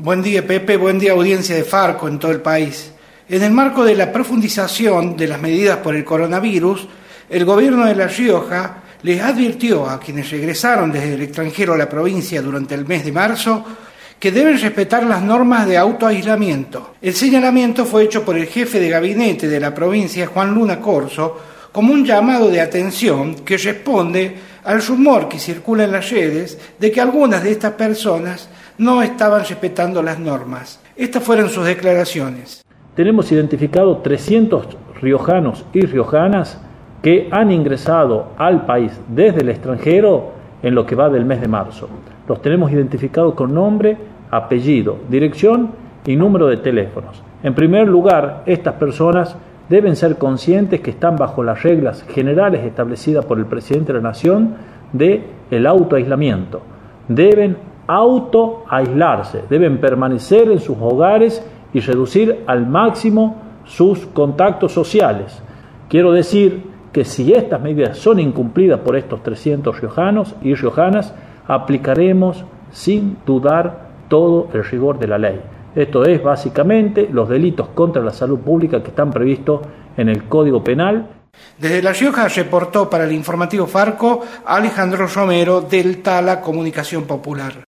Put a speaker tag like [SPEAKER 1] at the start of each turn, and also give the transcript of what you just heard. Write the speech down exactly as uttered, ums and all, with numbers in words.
[SPEAKER 1] Buen día, Pepe, buen día, audiencia de Farco en todo el país. En el marco de la profundización de las medidas por el coronavirus, el gobierno de La Rioja les advirtió a quienes regresaron desde el extranjero a la provincia durante el mes de marzo que deben respetar las normas de autoaislamiento. El señalamiento fue hecho por el jefe de gabinete de la provincia, Juan Luna Corso, como un llamado de atención que responde al rumor que circula en las redes de que algunas de estas personas no estaban respetando las normas. Estas fueron sus declaraciones.
[SPEAKER 2] Tenemos identificado trescientos riojanos y riojanas que han ingresado al país desde el extranjero en lo que va del mes de marzo. Los tenemos identificados con nombre, apellido, dirección y número de teléfonos. En primer lugar, estas personas deben ser conscientes que están bajo las reglas generales establecidas por el presidente de la Nación de el autoaislamiento. Deben autoaislarse, deben permanecer en sus hogares y reducir al máximo sus contactos sociales. Quiero decir que si estas medidas son incumplidas por estos trescientos riojanos y riojanas, aplicaremos sin dudar todo el rigor de la ley. Esto es básicamente los delitos contra la salud pública que están previstos en el Código Penal.
[SPEAKER 1] Desde La Rioja reportó para el informativo Farco Alejandro Romero del Tala Comunicación Popular.